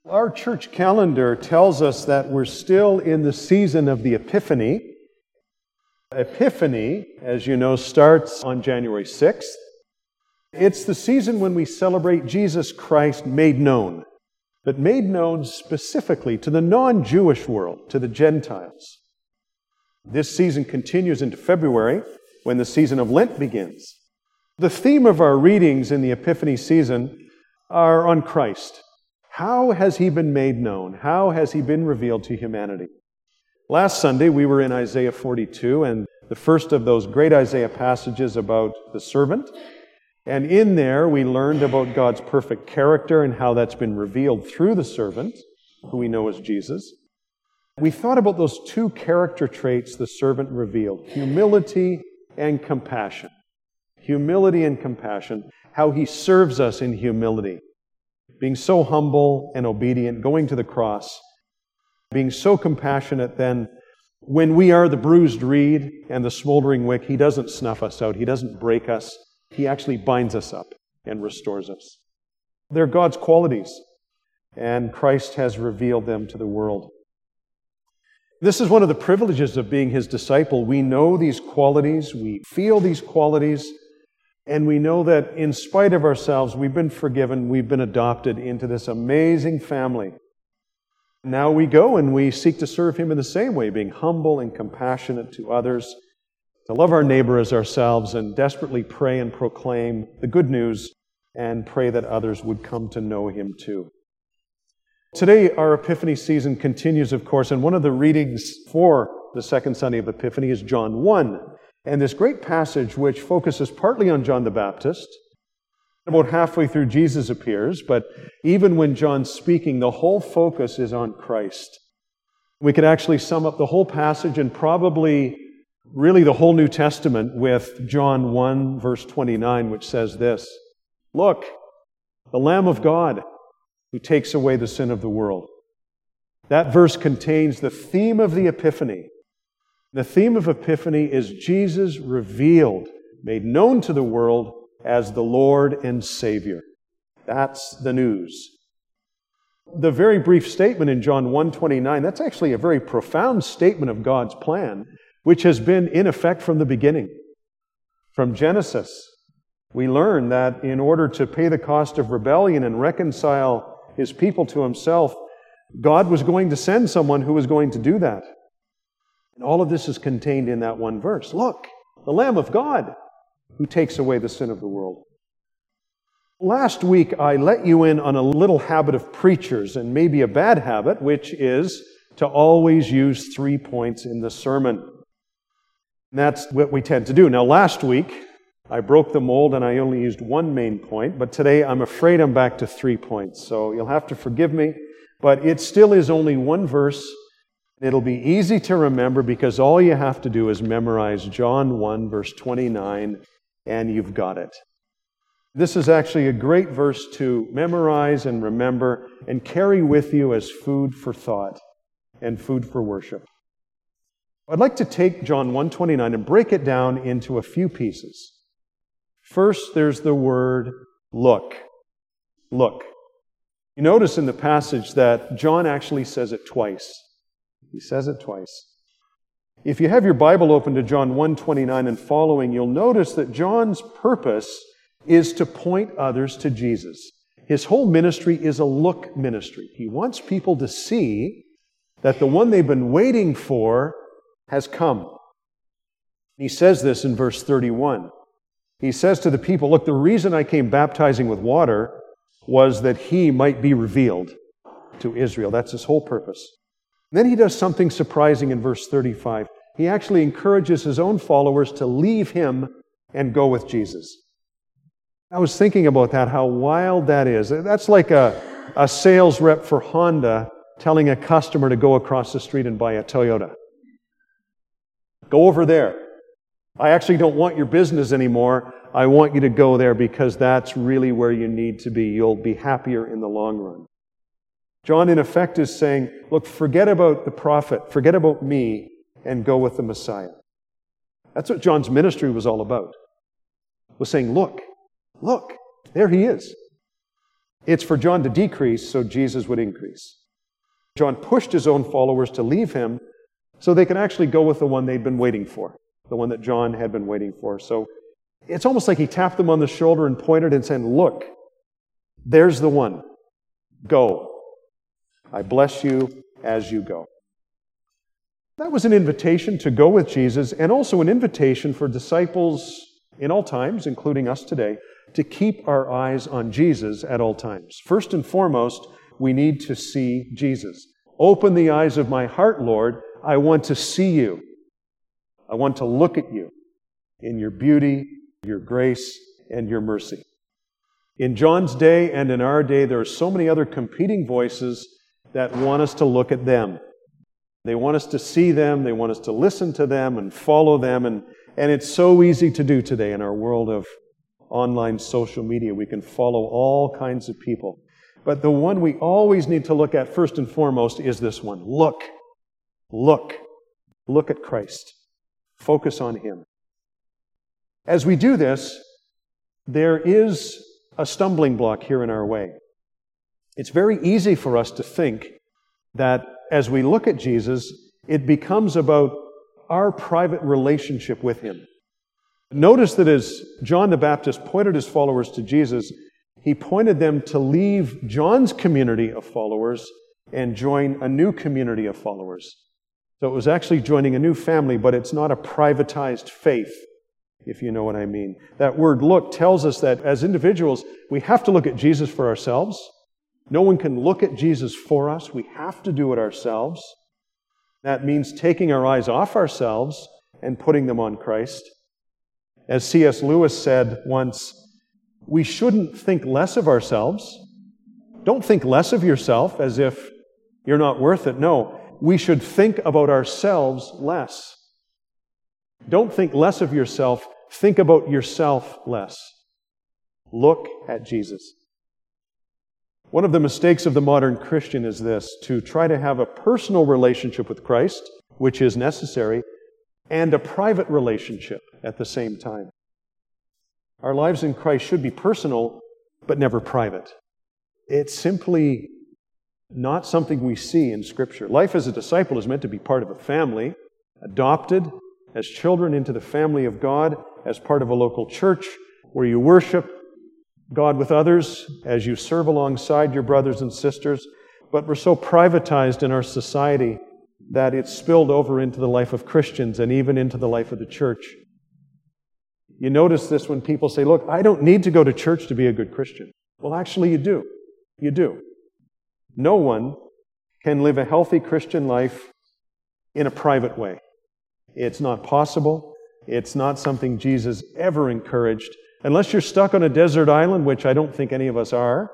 Our church calendar tells us that we're still in the season of the Epiphany. Epiphany, as you know, starts on January 6th. It's the season when we celebrate Jesus Christ made known, but made known specifically to the non-Jewish world, to the Gentiles. This season continues into February, when the season of Lent begins. The theme of our readings in the Epiphany season are on Christ. How has He been made known? How has He been revealed to humanity? Last Sunday, we were in Isaiah 42, and the first of those great Isaiah passages about the servant. And in there, we learned about God's perfect character and how that's been revealed through the servant, who we know as Jesus. We thought about those two character traits the servant revealed, humility and compassion. Humility and compassion, how He serves us in humility. Being so humble and obedient, going to the cross, being so compassionate then, when we are the bruised reed and the smoldering wick, He doesn't snuff us out. He doesn't break us. He actually binds us up and restores us. They're God's qualities, and Christ has revealed them to the world. This is one of the privileges of being His disciple. We know these qualities, we feel these qualities, and we know that in spite of ourselves, we've been forgiven, we've been adopted into this amazing family. Now we go and we seek to serve Him in the same way, being humble and compassionate to others, to love our neighbor as ourselves, and desperately pray and proclaim the good news and pray that others would come to know Him too. Today, our Epiphany season continues, of course, and one of the readings for the second Sunday of Epiphany is John 1. And this great passage, which focuses partly on John the Baptist. About halfway through, Jesus appears, but even when John's speaking, the whole focus is on Christ. We could actually sum up the whole passage and probably really the whole New Testament with John 1, verse 29, which says this, "Look, the Lamb of God who takes away the sin of the world." That verse contains the theme of the Epiphany. The theme of Epiphany is Jesus revealed, made known to the world as the Lord and Savior. That's the news. The very brief statement in John 1:29, that's actually a very profound statement of God's plan, which has been in effect from the beginning. From Genesis, we learn that in order to pay the cost of rebellion and reconcile His people to Himself, God was going to send someone who was going to do that. And all of this is contained in that one verse. Look, the Lamb of God who takes away the sin of the world. Last week, I let you in on a little habit of preachers, and maybe a bad habit, which is to always use 3 points in the sermon. And that's what we tend to do. Now, last week, I broke the mold and I only used one main point, but today I'm afraid I'm back to 3 points. So you'll have to forgive me, but it still is only one verse. It'll be easy to remember because all you have to do is memorize John 1, verse 29, and you've got it. This is actually a great verse to memorize and remember and carry with you as food for thought and food for worship. I'd like to take John 1:29 and break it down into a few pieces. First, there's the word look. Look. You notice in the passage that John actually says it twice. He says it twice. If you have your Bible open to John 1:29 and following, you'll notice that John's purpose is to point others to Jesus. His whole ministry is a look ministry. He wants people to see that the one they've been waiting for has come. He says this in verse 31. He says to the people, look, the reason I came baptizing with water was that He might be revealed to Israel. That's His whole purpose. Then He does something surprising in verse 35. He actually encourages His own followers to leave Him and go with Jesus. I was thinking about that, how wild that is. That's like a sales rep for Honda telling a customer to go across the street and buy a Toyota. Go over there. I actually don't want your business anymore. I want you to go there because that's really where you need to be. You'll be happier in the long run. John, in effect, is saying, look, forget about the prophet, forget about me, and go with the Messiah. That's what John's ministry was all about. Was saying, look, there He is. It's for John to decrease so Jesus would increase. John pushed his own followers to leave him so they could actually go with the one they'd been waiting for, the one that John had been waiting for. So it's almost like he tapped them on the shoulder and pointed and said, "Look, there's the one. Go. I bless you as you go." That was an invitation to go with Jesus, and also an invitation for disciples in all times, including us today, to keep our eyes on Jesus at all times. First and foremost, we need to see Jesus. Open the eyes of my heart, Lord. I want to see you. I want to look at you in your beauty, your grace, and your mercy. In John's day and in our day, there are so many other competing voices that want us to look at them. They want us to see them, they want us to listen to them and follow them, and it's so easy to do today in our world of online social media. We can follow all kinds of people. But the one we always need to look at first and foremost is this one. Look at Christ. Focus on Him. As we do this, there is a stumbling block here in our way. It's very easy for us to think that as we look at Jesus, it becomes about our private relationship with Him. Notice that as John the Baptist pointed his followers to Jesus, he pointed them to leave John's community of followers and join a new community of followers. So it was actually joining a new family, but it's not a privatized faith, if you know what I mean. That word look tells us that as individuals, we have to look at Jesus for ourselves. No one can look at Jesus for us. We have to do it ourselves. That means taking our eyes off ourselves and putting them on Christ. As C.S. Lewis said once, we shouldn't think less of ourselves. Don't think less of yourself as if you're not worth it. No, we should think about ourselves less. Don't think less of yourself. Think about yourself less. Look at Jesus. One of the mistakes of the modern Christian is this, to try to have a personal relationship with Christ, which is necessary, and a private relationship at the same time. Our lives in Christ should be personal, but never private. It's simply not something we see in Scripture. Life as a disciple is meant to be part of a family, adopted as children into the family of God, as part of a local church where you worship God with others as you serve alongside your brothers and sisters. But we're so privatized in our society that it's spilled over into the life of Christians and even into the life of the church. You notice this when people say, "Look, I don't need to go to church to be a good Christian." Well, actually you do. You do. No one can live a healthy Christian life in a private way. It's not possible. It's not something Jesus ever encouraged. Unless you're stuck on a desert island, which I don't think any of us are,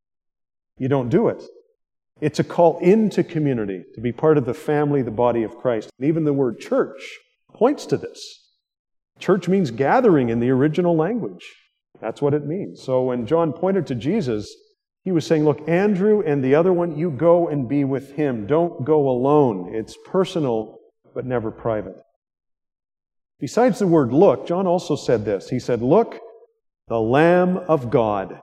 you don't do it. It's a call into community, to be part of the family, the body of Christ. And even the word church points to this. Church means gathering in the original language. That's what it means. So when John pointed to Jesus, he was saying, look, Andrew and the other one, you go and be with him. Don't go alone. It's personal, but never private. Besides the word look, John also said this. He said, look, the Lamb of God.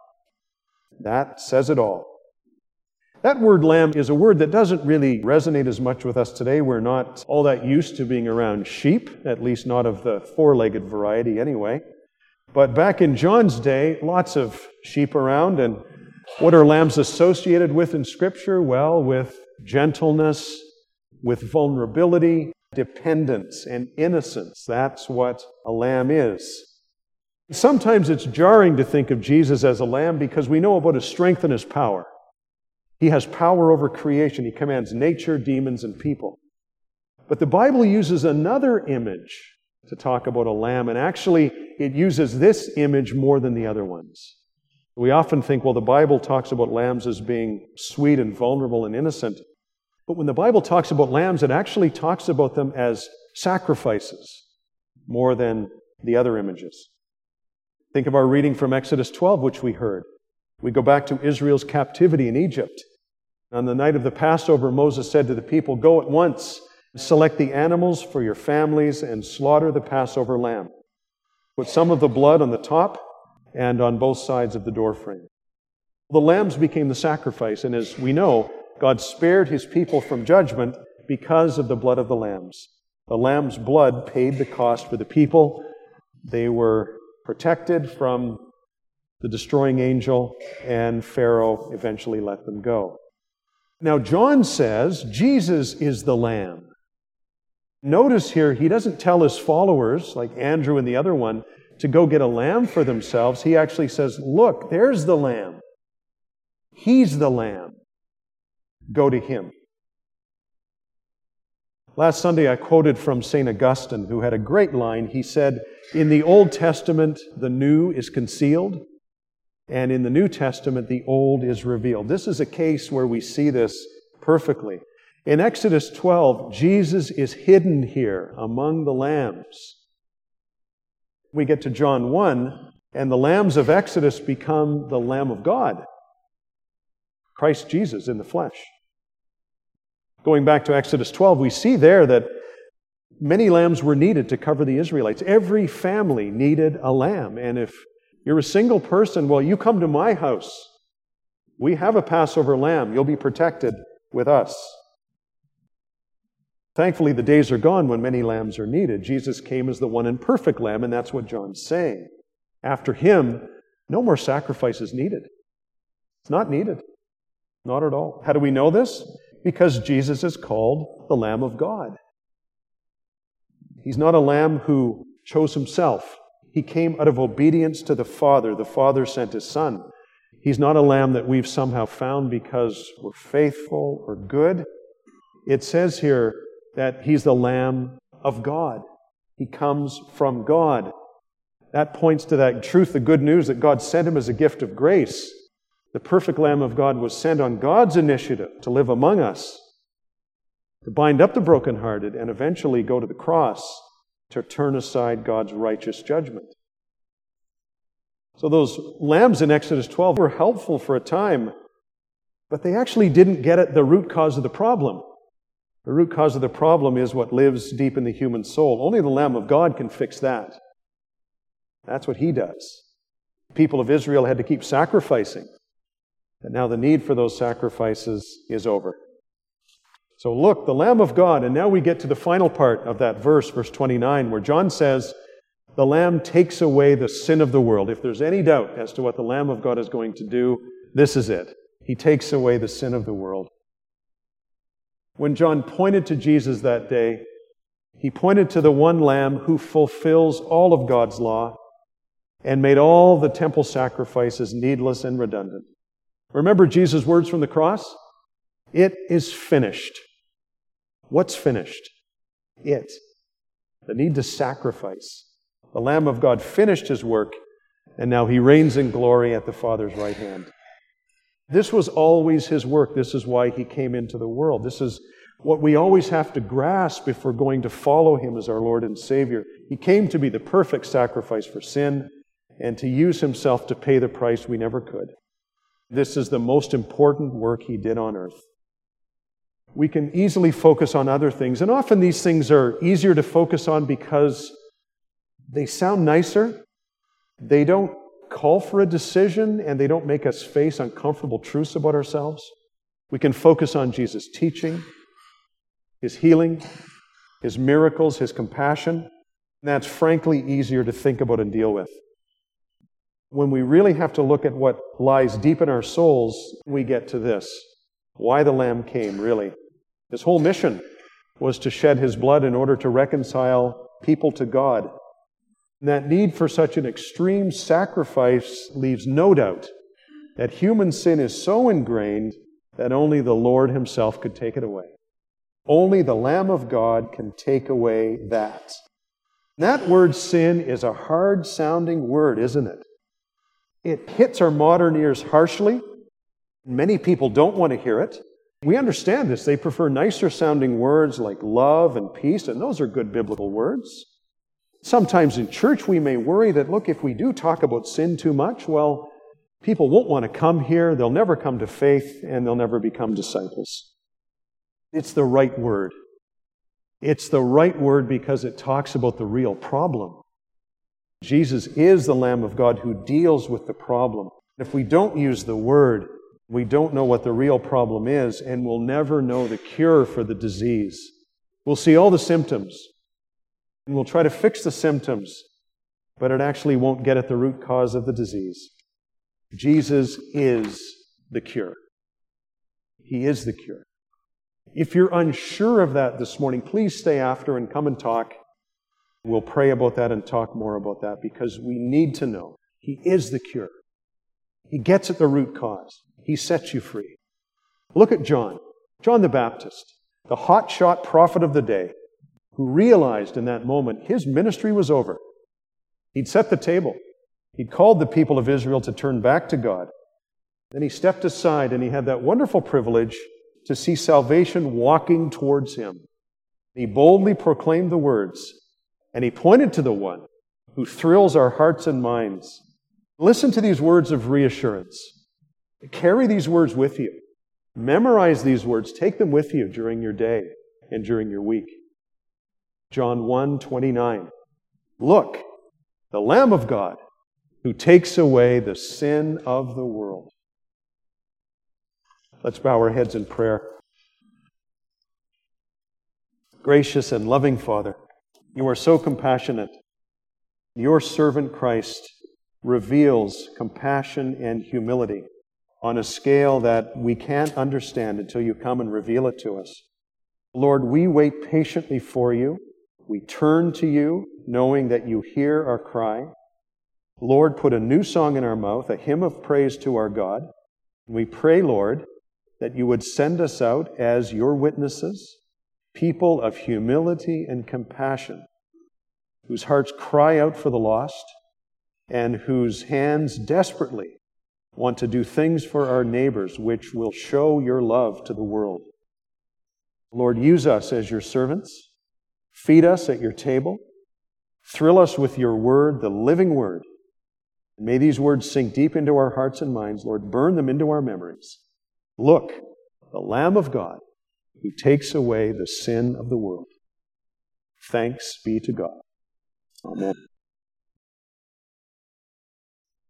That says it all. That word lamb is a word that doesn't really resonate as much with us today. We're not all that used to being around sheep, at least not of the four-legged variety anyway. But back in John's day, lots of sheep around. And what are lambs associated with in Scripture? Well, with gentleness, with vulnerability, dependence, and innocence. That's what a lamb is. Sometimes it's jarring to think of Jesus as a lamb because we know about his strength and his power. He has power over creation. He commands nature, demons, and people. But the Bible uses another image to talk about a lamb, and actually it uses this image more than the other ones. We often think, well, the Bible talks about lambs as being sweet and vulnerable and innocent. But when the Bible talks about lambs, it actually talks about them as sacrifices more than the other images. Think of our reading from Exodus 12, which we heard. We go back to Israel's captivity in Egypt. On the night of the Passover, Moses said to the people, go at once, select the animals for your families and slaughter the Passover lamb. Put some of the blood on the top and on both sides of the doorframe. The lambs became the sacrifice, and as we know, God spared His people from judgment because of the blood of the lambs. The lamb's blood paid the cost for the people. They were protected from the destroying angel, and Pharaoh eventually let them go. Now, John says Jesus is the Lamb. Notice here, he doesn't tell his followers, like Andrew and the other one, to go get a lamb for themselves. He actually says, look, there's the Lamb. He's the Lamb. Go to Him. Last Sunday, I quoted from St. Augustine, who had a great line. He said, in the Old Testament, the new is concealed, and in the New Testament, the old is revealed. This is a case where we see this perfectly. In Exodus 12, Jesus is hidden here among the lambs. We get to John 1, and the lambs of Exodus become the Lamb of God, Christ Jesus in the flesh. Going back to Exodus 12, we see there that many lambs were needed to cover the Israelites. Every family needed a lamb, and if you're a single person, well, you come to my house. We have a Passover lamb. You'll be protected with us. Thankfully, the days are gone when many lambs are needed. Jesus came as the one and perfect lamb, and that's what John's saying. After Him, no more sacrifice is needed. It's not needed. Not at all. How do we know this? Because Jesus is called the Lamb of God. He's not a lamb who chose Himself. He came out of obedience to the Father. The Father sent His Son. He's not a lamb that we've somehow found because we're faithful or good. It says here that He's the Lamb of God. He comes from God. That points to that truth, the good news that God sent Him as a gift of grace. The perfect Lamb of God was sent on God's initiative to live among us, to bind up the brokenhearted, and eventually go to the cross to turn aside God's righteous judgment. So those lambs in Exodus 12 were helpful for a time, but they actually didn't get at the root cause of the problem. The root cause of the problem is what lives deep in the human soul. Only the Lamb of God can fix that. That's what He does. The people of Israel had to keep sacrificing, but now the need for those sacrifices is over. So look, the Lamb of God, and now we get to the final part of that verse, verse 29, where John says, the Lamb takes away the sin of the world. If there's any doubt as to what the Lamb of God is going to do, this is it. He takes away the sin of the world. When John pointed to Jesus that day, he pointed to the one Lamb who fulfills all of God's law and made all the temple sacrifices needless and redundant. Remember Jesus' words from the cross? It is finished. What's finished? It. The need to sacrifice. The Lamb of God finished His work, and now He reigns in glory at the Father's right hand. This was always His work. This is why He came into the world. This is what we always have to grasp if we're going to follow Him as our Lord and Savior. He came to be the perfect sacrifice for sin and to use Himself to pay the price we never could. This is the most important work He did on earth. We can easily focus on other things, and often these things are easier to focus on because they sound nicer. They don't call for a decision, and they don't make us face uncomfortable truths about ourselves. We can focus on Jesus' teaching, His healing, His miracles, His compassion. And that's frankly easier to think about and deal with. When we really have to look at what lies deep in our souls, we get to this. Why the Lamb came, really. His whole mission was to shed His blood in order to reconcile people to God. And that need for such an extreme sacrifice leaves no doubt that human sin is so ingrained that only the Lord Himself could take it away. Only the Lamb of God can take away that. That word sin is a hard-sounding word, isn't it? It hits our modern ears harshly. Many people don't want to hear it. We understand this. They prefer nicer-sounding words like love and peace, and those are good biblical words. Sometimes in church we may worry that, look, if we do talk about sin too much, well, people won't want to come here, they'll never come to faith, and they'll never become disciples. It's the right word. It's the right word because it talks about the real problem. Jesus is the Lamb of God who deals with the problem. If we don't use the Word, we don't know what the real problem is, and we'll never know the cure for the disease. We'll see all the symptoms, and we'll try to fix the symptoms, but it actually won't get at the root cause of the disease. Jesus is the cure. He is the cure. If you're unsure of that this morning, please stay after and come and talk. We'll pray about that and talk more about that, because we need to know He is the cure. He gets at the root cause. He sets you free. Look at John the Baptist, the hotshot prophet of the day, who realized in that moment his ministry was over. He'd set the table. He'd called the people of Israel to turn back to God. Then he stepped aside and he had that wonderful privilege to see salvation walking towards him. He boldly proclaimed the words, and he pointed to the one who thrills our hearts and minds. Listen to these words of reassurance. Carry these words with you. Memorize these words. Take them with you during your day and during your week. John 1:29. Look, the Lamb of God who takes away the sin of the world. Let's bow our heads in prayer. Gracious and loving Father, you are so compassionate. Your servant Christ reveals compassion and humility on a scale that we can't understand until you come and reveal it to us. Lord, we wait patiently for you. We turn to you, knowing that you hear our cry. Lord, put a new song in our mouth, a hymn of praise to our God. We pray, Lord, that you would send us out as your witnesses, people of humility and compassion, whose hearts cry out for the lost, and whose hands desperately want to do things for our neighbors which will show your love to the world. Lord, use us as your servants. Feed us at your table. Thrill us with your word, the living word. And may these words sink deep into our hearts and minds. Lord, burn them into our memories. Look, the Lamb of God who takes away the sin of the world. Thanks be to God. Amen.